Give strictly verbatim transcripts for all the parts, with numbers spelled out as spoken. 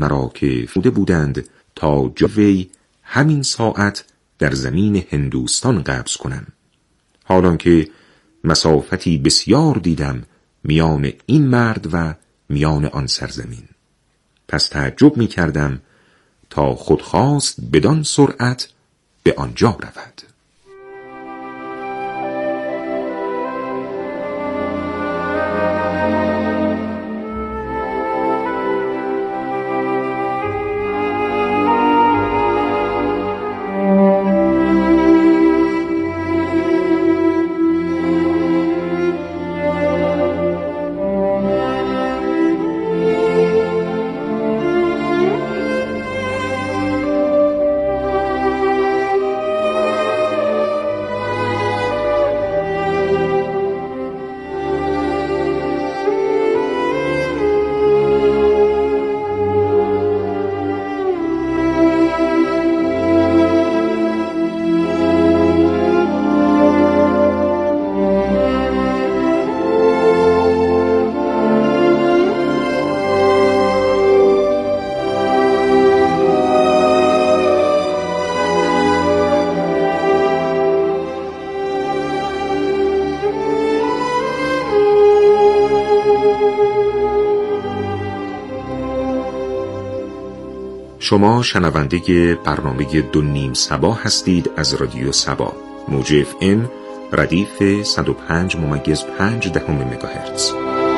مرا که فوده بودند تا جوی همین ساعت در زمین هندوستان قبض کنم، حالان که مسافتی بسیار دیدم میان این مرد و میان آن سرزمین. پس تعجب می کردم تا خود خواست بدان سرعت به آنجا رود. شما شنونده برنامه دو نیم صبا هستید از رادیو صبا، موج اف ام ردیف صد و پنج ممیز پنج دهم مگاهرتز.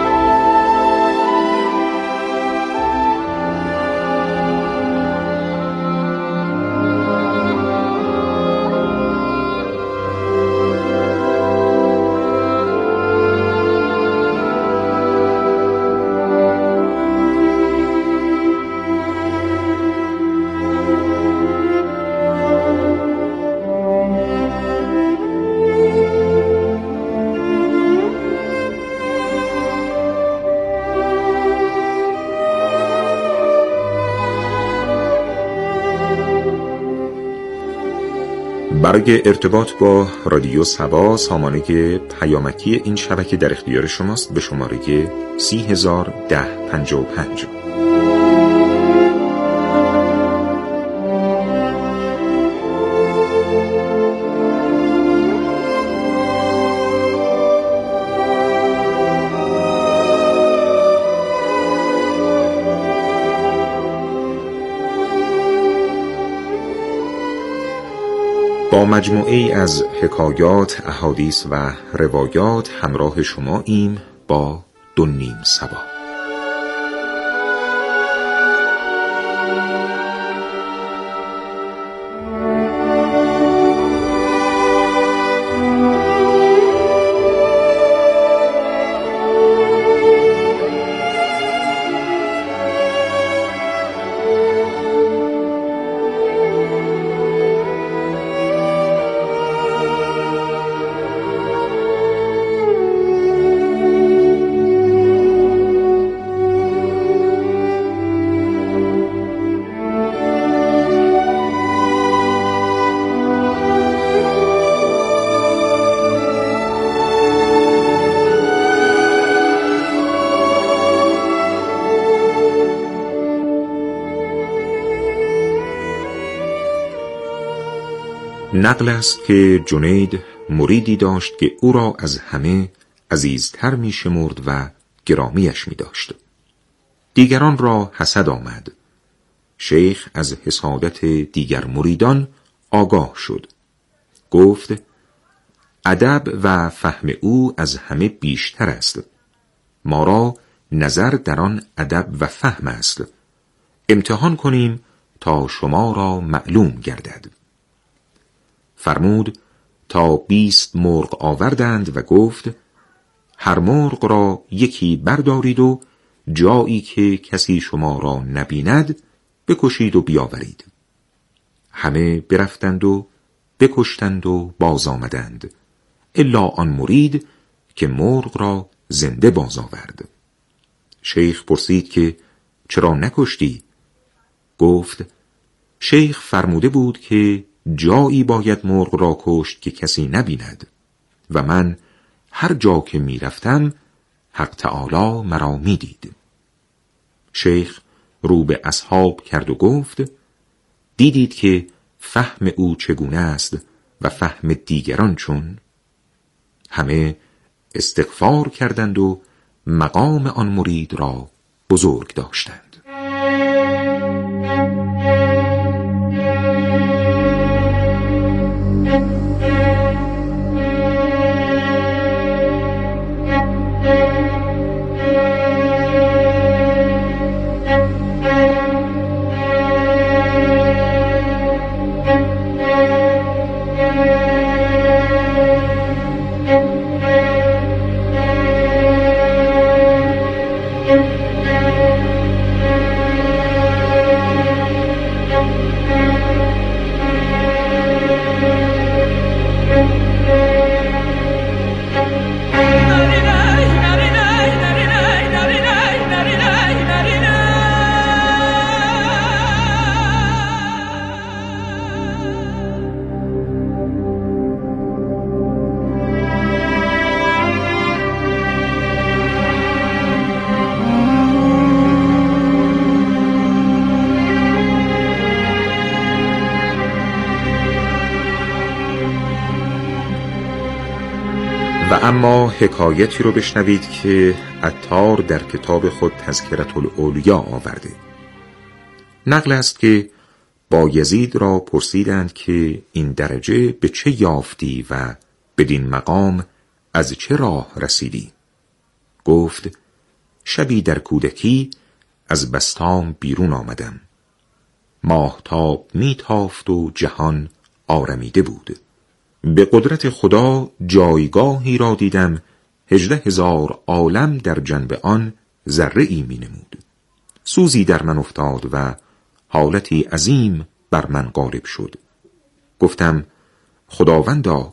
برای ارتباط با رادیو صبا سامانه پیامکی این شبکه در اختیار شماست به شماره سی هزار ده پنجاه و پنج. با مجموعه‌ای از حکایات، احادیث و روایات همراه شما ایم با دو نیم صبا. نقل است که جنید مریدی داشت که او را از همه عزیزتر می شمرد و گرامیش می داشت. دیگران را حسد آمد. شیخ از حسادت دیگر مریدان آگاه شد. گفت ادب و فهم او از همه بیشتر است. ما را نظر در آن ادب و فهم است. امتحان کنیم تا شما را معلوم گردد. فرمود تا بیست مرغ آوردند و گفت هر مرغ را یکی بردارید و جایی که کسی شما را نبیند بکشید و بیاورید. همه برفتند و بکشتند و باز آمدند الا آن مرید که مرغ را زنده باز آورد. شیخ پرسید که چرا نکشتی؟ گفت شیخ فرموده بود که جایی باید مرغ را کشت که کسی نبیند و من هر جا که می رفتم حق تعالی مرا می دید. شیخ رو به اصحاب کرد و گفت: دیدید که فهم او چگونه است و فهم دیگران چون؟ همه استغفار کردند و مقام آن مرید را بزرگ داشتند. و اما حکایتی رو بشنوید که عطار در کتاب خود تذکرة الاولیا آورده. نقل است که بایزید را پرسیدند که این درجه به چه یافتی و بدین مقام از چه راه رسیدی؟ گفت: شبی در کودکی از بستام بیرون آمدم. ماهتاب میتافت و جهان آرمیده بود. به قدرت خدا جایگاهی را دیدم هجده هزار عالم در جنب آن ذره ای می نمود. سوزی در من افتاد و حالتی عظیم بر من غالب شد. گفتم: خداوندا،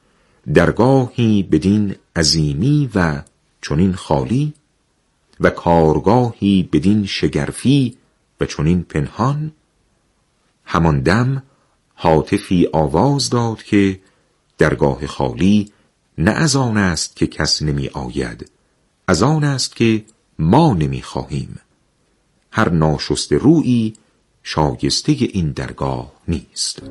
درگاهی بدین عظیمی و چنین خالی و کارگاهی بدین شگرفی و چنین پنهان؟ همان دم هاتفی آواز داد که درگاه خالی نه از آن است که کس نمی آید، از آن است که ما نمی خواهیم. هر ناشسته رویی شایسته این درگاه نیست.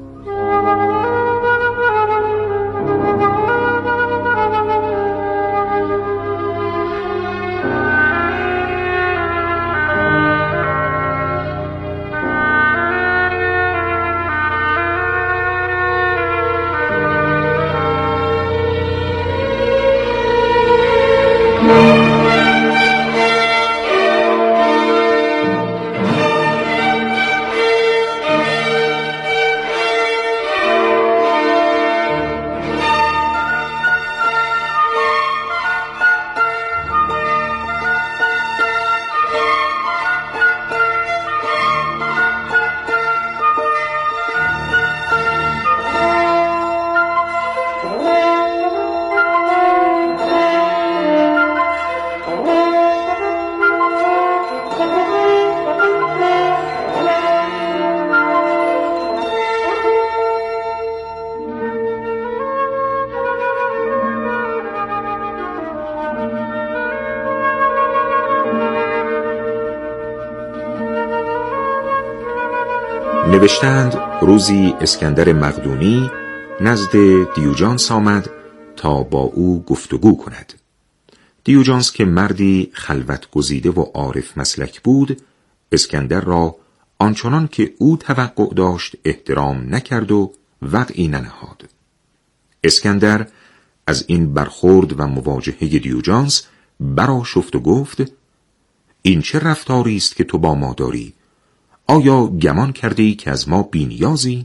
نوشتند روزی اسکندر مقدونی نزد دیوجانس آمد تا با او گفتگو کند. دیوجانس که مردی خلوت گزیده و عارف مسلک بود، اسکندر را آنچنان که او توقع داشت احترام نکرد و وقعی ننهاد. اسکندر از این برخورد و مواجهه دیوجانس برآشفت و گفت: این چه رفتاری است که تو با ما داری؟ آیا گمان کرده ای که از ما بی‌نیازی؟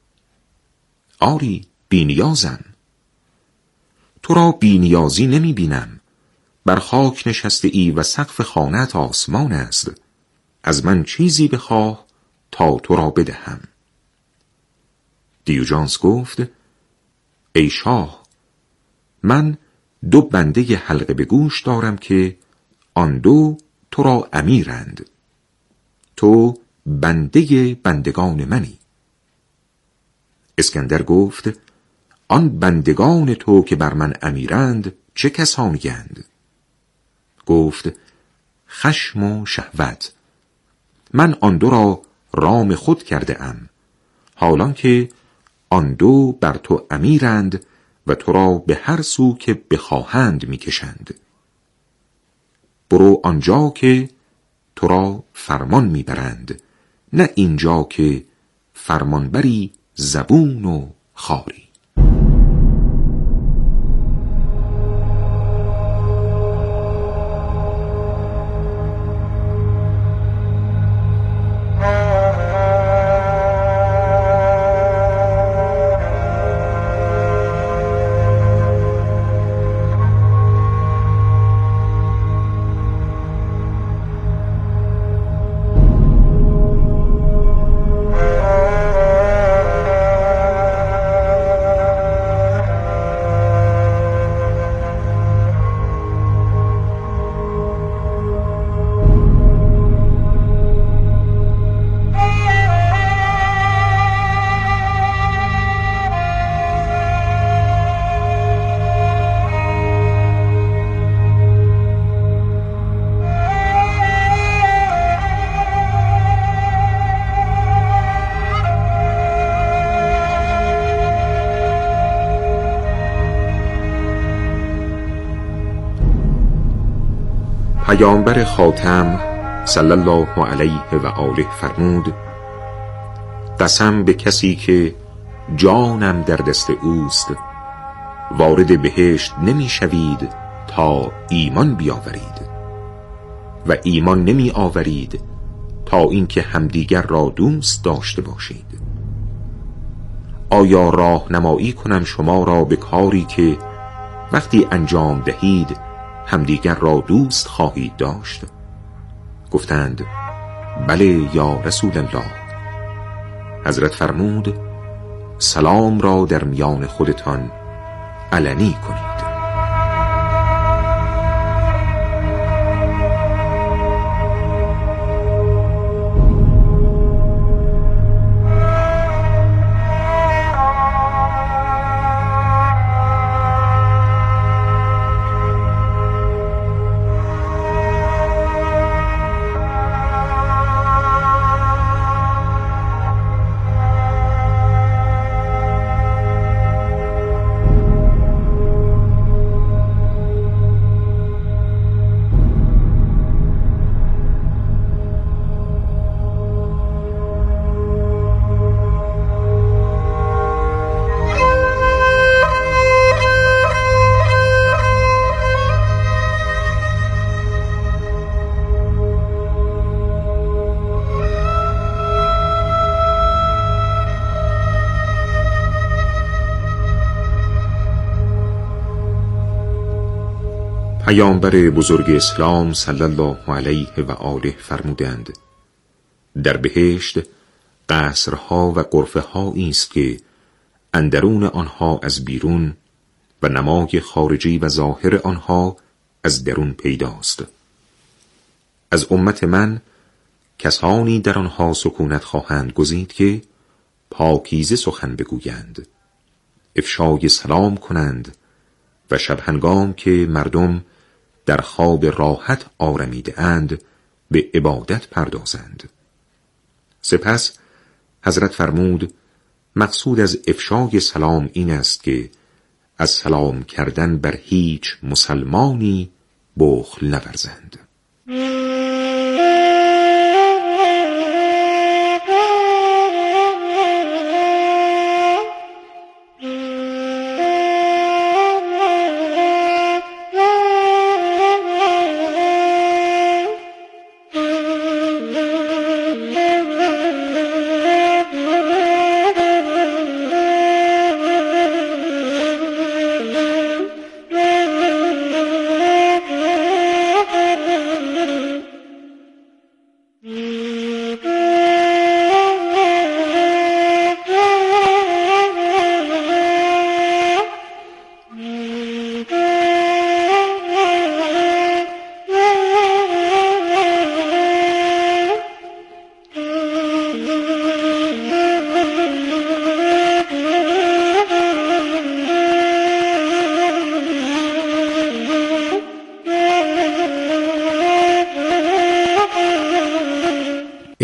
آری، بی‌نیازم. تو را بی‌نیازی نمی بینم. بر خاک نشسته ای و سقف خانه‌ات آسمان است. از من چیزی بخواه تا تو را بدهم. دیوجانس گفت: ای شاه، من دو بنده حلقه به گوش دارم که آن دو تو را امیرند. تو بنده بندگان منی. اسکندر گفت: آن بندگان تو که بر من امیرند چه کسانی‌اند؟ گفت: خشم و شهوت. من آن دو را رام خود کرده ام، حالان که آن دو بر تو امیرند و تو را به هر سو که بخواهند میکشند. برو آنجا که تو را فرمان میبرند، نه اینجا که فرمانبری زبون و خاری. پیامبر خاتم صلی الله علیه و آله فرمود: قسم به کسی که جانم در دست اوست، وارد بهشت نمی شوید تا ایمان بیاورید و ایمان نمی آورید تا اینکه همدیگر را دوست داشته باشید. آیا راهنمایی کنم شما را به کاری که وقتی انجام دهید همدیگر را دوست خواهید داشت؟ گفتند بله یا رسول الله. حضرت فرمود: سلام را در میان خودتان علنی کنید. پیامبر بزرگ اسلام صلی الله علیه و آله فرمودند: در بهشت قصرها و غرفه هایی است که اندرون آنها از بیرون و نمای خارجی و ظاهر آنها از درون پیداست. از امت من کسانی در آنها سکونت خواهند گزید که پاکیزه سخن بگویند، افشای سلام کنند و شب هنگام که مردم در خواب راحت آرمیده اند به عبادت پردازند. سپس حضرت فرمود: مقصود از افشای سلام این است که از سلام کردن بر هیچ مسلمانی بخل نورزند.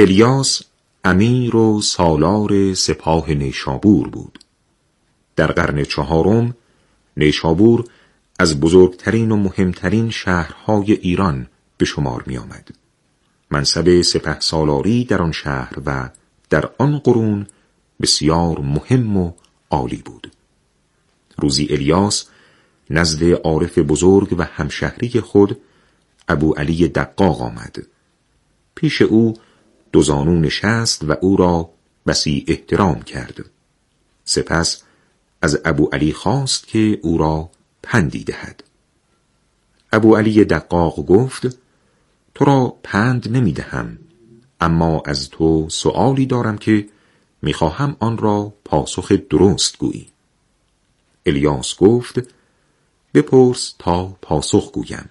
الیاس امیر و سالار سپاه نیشابور بود. در قرن چهارم نیشابور از بزرگترین و مهمترین شهرهای ایران به شمار می آمد. منصب سپه سالاری در آن شهر و در آن قرون بسیار مهم و عالی بود. روزی الیاس نزد عارف بزرگ و همشهری خود ابو علی دقاق آمد. پیش او دو زانو نشست و او را بسی احترام کرد. سپس از ابو علی خواست که او را پندی دهد. ابو علی دقاق گفت: تو را پند نمی دهم، اما از تو سؤالی دارم که می خواهم آن را پاسخ درست گویی. الیاس گفت: بپرس تا پاسخ گویم.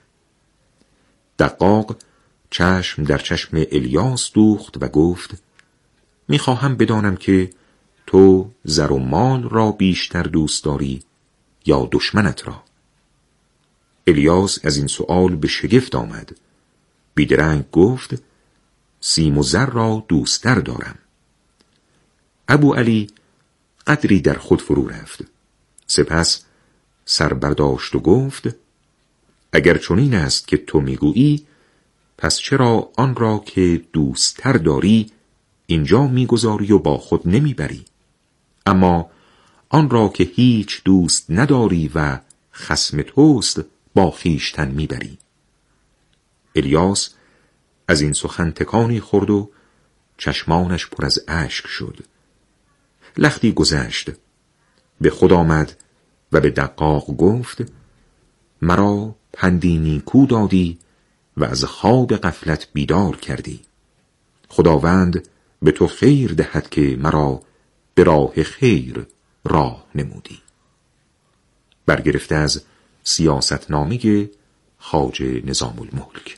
دقاق چشم در چشم الیاس دوخت و گفت: می خواهم بدانم که تو زر و مال را بیشتر دوست داری یا دشمنت را؟ الیاس از این سؤال به شگفت آمد. بیدرنگ گفت: سیم و زر را دوست‌تر دارم. ابو علی قدری در خود فرو رفت. سپس سر برداشت و گفت: اگر چنین است که تو میگویی، پس چرا آن را که دوست‌تر داری اینجا میگذاری و با خود نمیبری؟ اما آن را که هیچ دوست نداری و خصم توست با خویشتن میبری. الیاس از این سخن تکانی خورد و چشمانش پر از اشک شد. لختی گذشت، به خود آمد و به دقاق گفت: مرا پندی نیکو دادی و از خواب غفلت بیدار کردی. خداوند به تو خیر دهد که مرا به راه خیر راه نمودی. برگرفته از سیاستنامه خواجه نظام الملک.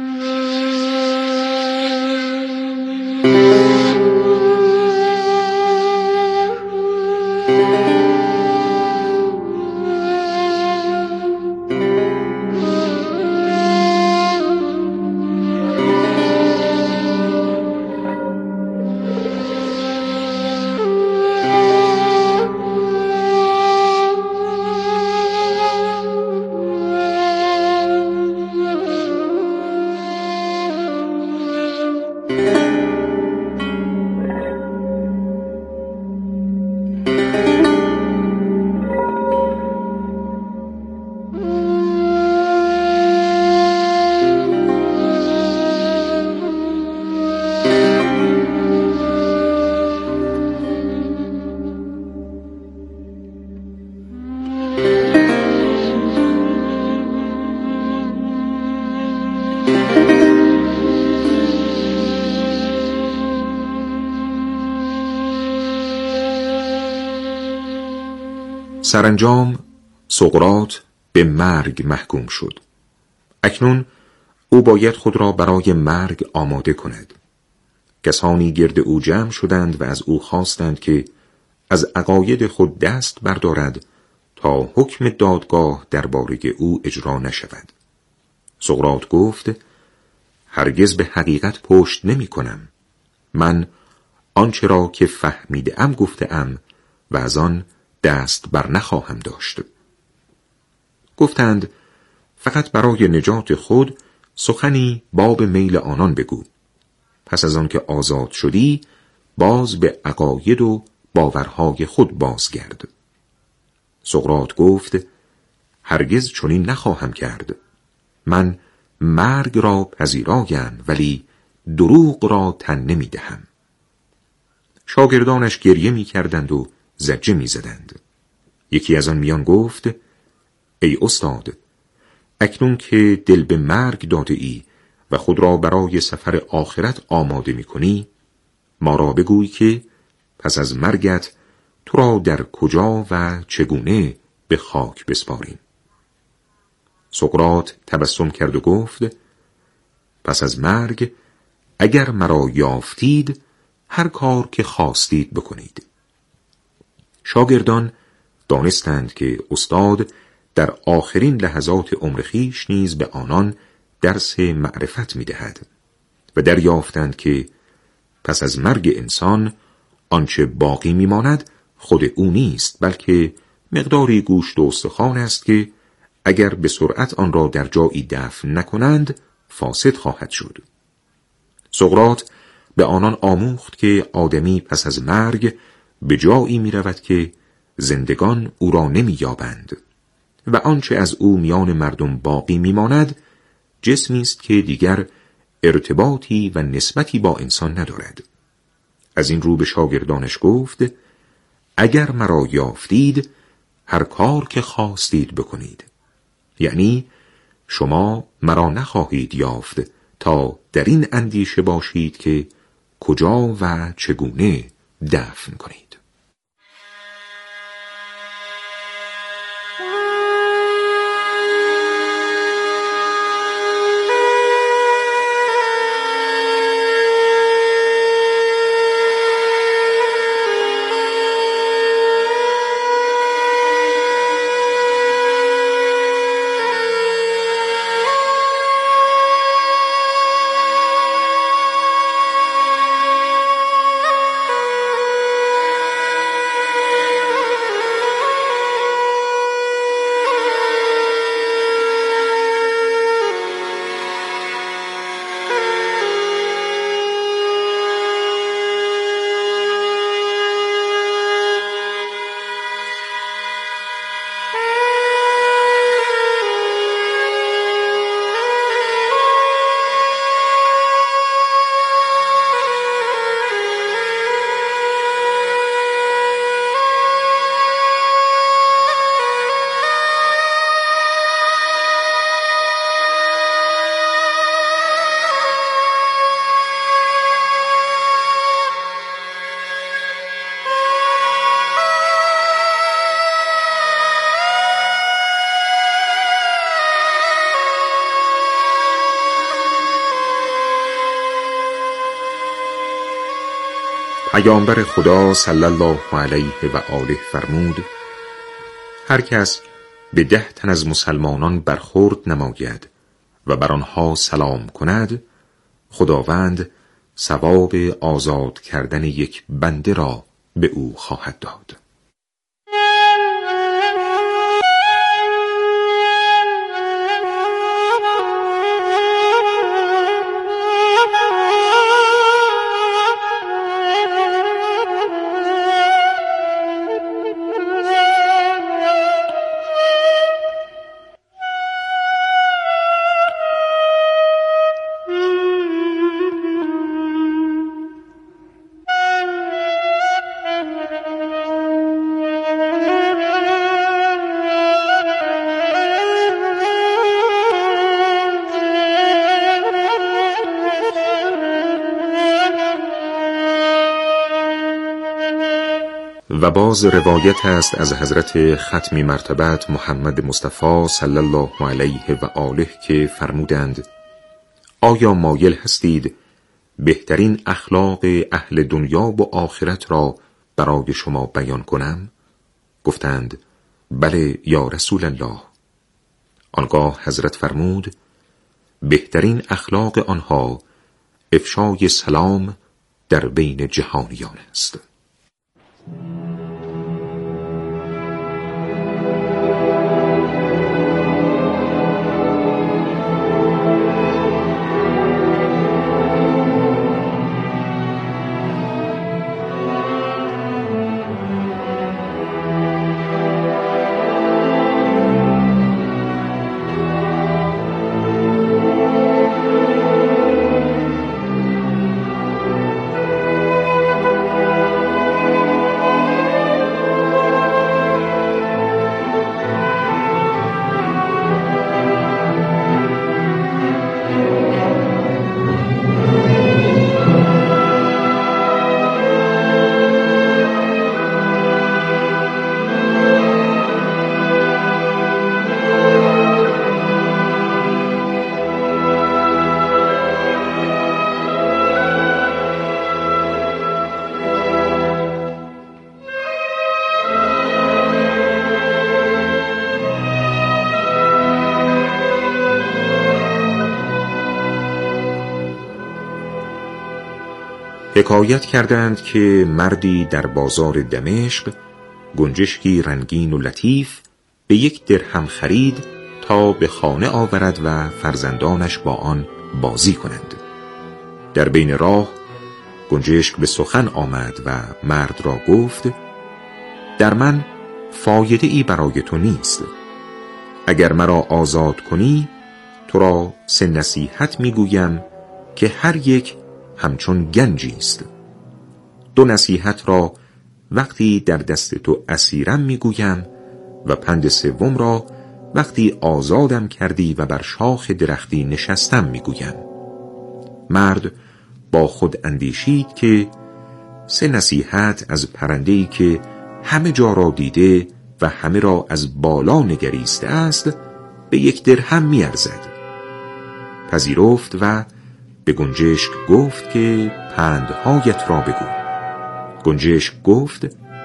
سرانجام سقراط به مرگ محکوم شد. اکنون او باید خود را برای مرگ آماده کند. کسانی گرد او جمع شدند و از او خواستند که از عقاید خود دست بردارد تا حکم دادگاه درباره او اجرا نشود. سقراط گفت: هرگز به حقیقت پشت نمی کنم. من آنچه را که فهمیده ام گفته ام و از آن دست بر نخواهم داشت. گفتند: فقط برای نجات خود سخنی باب میل آنان بگو. پس از آن که آزاد شدی باز به عقاید و باورهای خود بازگرد. سقراط گفت: هرگز چنین نخواهم کرد. من مرگ را پذیرایم ولی دروغ را تن نمی دهم. شاگردانش گریه می کردند و زجه می زدند. یکی از آن میان گفت: ای استاد، اکنون که دل به مرگ داده ای و خود را برای سفر آخرت آماده می کنی، ما را بگوی که پس از مرگت تو را در کجا و چگونه به خاک بسپاریم. سقراط تبسم کرد و گفت: پس از مرگ اگر مرا یافتید هر کار که خواستید بکنید. شاگردان دانستند که استاد در آخرین لحظات عمر خویش نیز به آنان درس معرفت می‌دهد و دریافتند که پس از مرگ انسان آنچه باقی میماند خود او نیست، بلکه مقداری گوشت و استخوان است که اگر به سرعت آن را در جایی دفن نکنند فاسد خواهد شد. سقراط به آنان آموخت که آدمی پس از مرگ به جایی می رود که زندگان او را نمی یابند و آنچه از او میان مردم باقی می ماند جسمی است که دیگر ارتباطی و نسبتی با انسان ندارد. از این رو به شاگردانش گفت: اگر مرا یافتید هر کار که خواستید بکنید. یعنی شما مرا نخواهید یافت تا در این اندیشه باشید که کجا و چگونه دفن کنید. پیامبر خدا صلی الله علیه و آله فرمود: هر کس به ده تن از مسلمانان برخورد نماید و بر آنها سلام کند، خداوند ثواب آزاد کردن یک بنده را به او خواهد داد. و باز روایت است از حضرت ختمی مرتبت محمد مصطفی صلی الله علیه و آله که فرمودند: آیا مایل هستید بهترین اخلاق اهل دنیا و آخرت را برای شما بیان کنم؟ گفتند: بله یا رسول الله. آنگاه حضرت فرمود: بهترین اخلاق آنها افشای سلام در بین جهانیان است. حکایت کردند که مردی در بازار دمشق گنجشکی رنگین و لطیف به یک درهم خرید تا به خانه آورد و فرزندانش با آن بازی کنند. در بین راه گنجشک به سخن آمد و مرد را گفت: در من فایده ای برای تو نیست. اگر مرا آزاد کنی تو را سه نصیحت میگویم که هر یک همچون گنجی است. دو نصیحت را وقتی در دست تو اسیرم میگویم و پند سوم را وقتی آزادم کردی و بر شاخ درختی نشستم میگویم. مرد با خود اندیشید که سه نصیحت از پرنده‌ای که همه جا را دیده و همه را از بالا نگریسته است به یک درهم میارزد. پذیرفت و به گنجشک گفت که پندهایت را بگو. گنجشک گفت: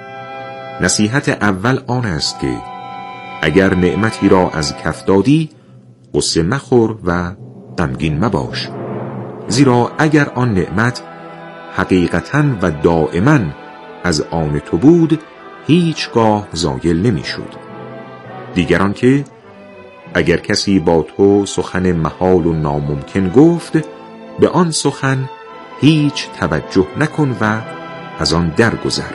نصیحت اول آن است که اگر نعمتی را از کف دادی غصه مخور و غمگین مباش، زیرا اگر آن نعمت حقیقتاً و دائماً از آن تو بود هیچگاه زایل نمی شد. دیگران که اگر کسی با تو سخن محال و ناممکن گفت به آن سخن هیچ توجه نکن و از آن درگذر.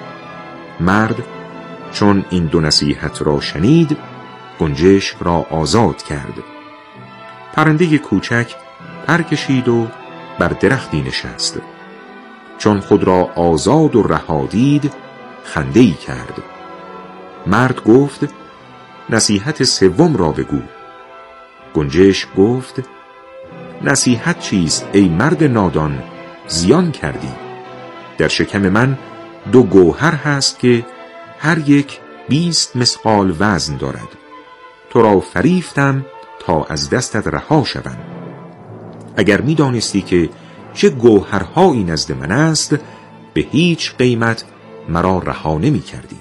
مرد چون این دو نصیحت را شنید گنجشک را آزاد کرد. پرنده کوچک پر کشید و بر درختی نشست. چون خود را آزاد و رها دید خنده‌ای کرد. مرد گفت: نصیحت سوم را بگو. گنجشک گفت: نصیحت چیست ای مرد نادان؟ زیان کردی. در شکم من دو گوهر هست که هر یک بیست مثقال وزن دارد. تو را فریفتم تا از دستت رها شوم. اگر می دانستی که چه گوهرهایی نزد من است به هیچ قیمت مرا رها نمی کردی.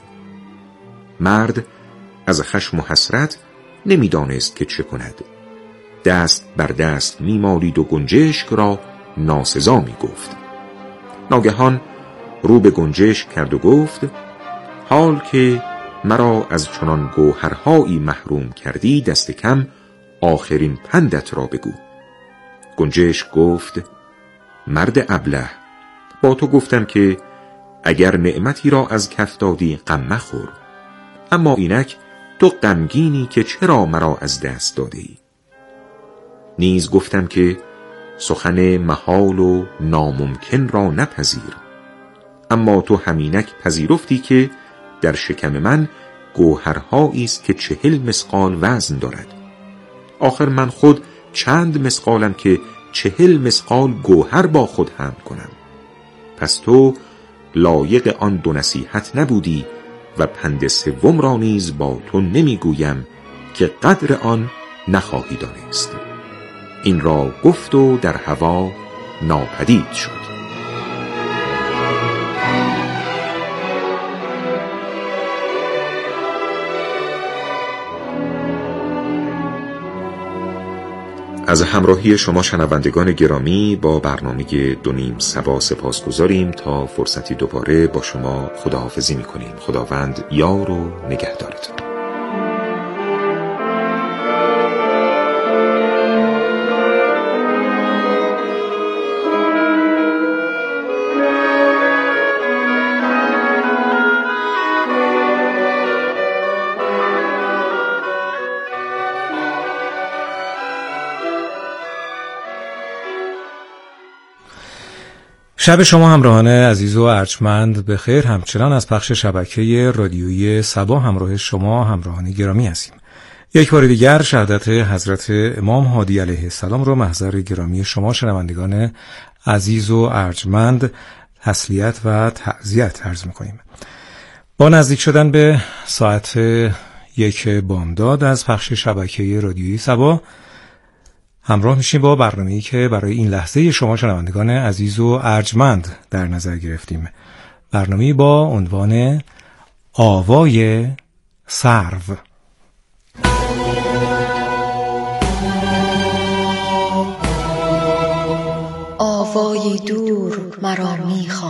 مرد از خشم و حسرت نمی دانست که چه کند. دست بر دست می مالید و گنجشک را ناسزا می گفت. ناگهان رو به گنجشک کرد و گفت: حال که مرا از چنان گوهرهایی محروم کردی دست کم آخرین پندت را بگو. گنجشک گفت: مرد ابله، با تو گفتم که اگر نعمتی را از کف دادی غم مخور، اما اینک تو غمگینی که چرا مرا از دست داده ای. نیز گفتم که سخن محال و ناممکن را نپذیر، اما تو همینک پذیرفتی که در شکم من گوهرهایی است که چهل مثقال وزن دارد. آخر من خود چند مثقالم که چهل مثقال گوهر با خود حمل کنم. پس تو لایق آن دو نصیحت نبودی و پند سوم را نیز با تو نمیگویم که قدر آن نخواهی دانست. این را گفت و در هوا ناپدید شد. از همراهی شما شنوندگان گرامی با برنامه دو نیم صبا سپاس گذاریم. تا فرصتی دوباره با شما خداحافظی می‌کنیم. خداوند یار و نگهدارتون. شب شما همراهان عزیز و ارجمند به خیر. همچنان از پخش شبکه رادیویی صبا همراه شما همراهان گرامی هستیم. یک بار دیگر شهادت حضرت امام هادی علیه السلام رو محضر گرامی شما شنوندگان عزیز و ارجمند تسلیت و تعزیت عرض می‌کنیم. با نزدیک شدن به ساعت یک بامداد از پخش شبکه رادیویی صبا همراه میشیم با برنامه‌ای که برای این لحظه شما شنوندگان عزیز و ارجمند در نظر گرفتیم. برنامه‌ای با عنوان آوای سرو. آوای آوایی دور مرا می